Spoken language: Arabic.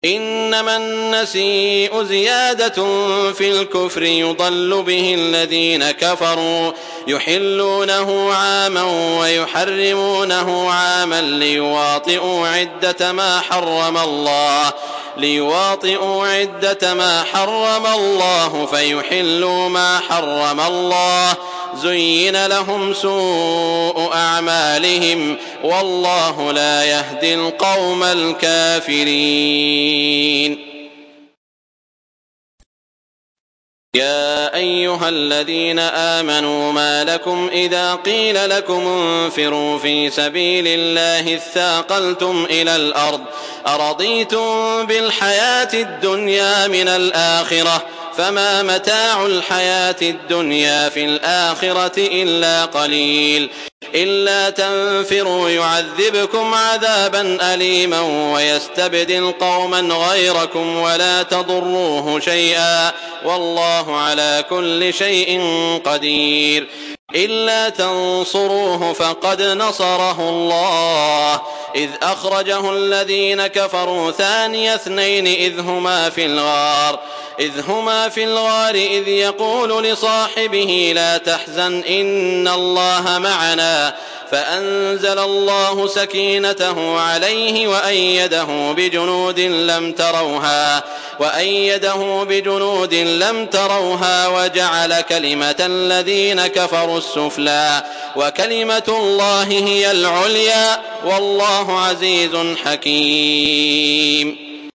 إنما النسيء زيادة في الكفر يضل به الذين كفروا يحلونه عاما ويحرمونه عاما ليواطئوا عدة ما حرم الله فيحلوا ما حرم الله زين لهم سوء أعمالهم والله لا يهدي القوم الكافرين. يا أيها الذين آمنوا ما لكم إذا قيل لكم انفروا في سبيل الله اثاقلتم إلى الأرض أرضيتم بالحياة الدنيا من الآخرة فما متاع الحياة الدنيا في الآخرة إلا قليل إلا تنفروا يعذبكم عذابا أليما ويستبدل قوما غيركم ولا تضروه شيئا والله على كل شيء قدير. إلا تنصروه فقد نصره الله إذ أخرجه الذين كفروا ثاني اثنين إذ هما في الغار إذ يقول لصاحبه لا تحزن إن الله معنا فأنزل الله سكينته عليه وأيده بجنود لم تروها وجعل كلمة الذين كفروا السفلى وكلمة الله هي العليا والله عزيز حكيم.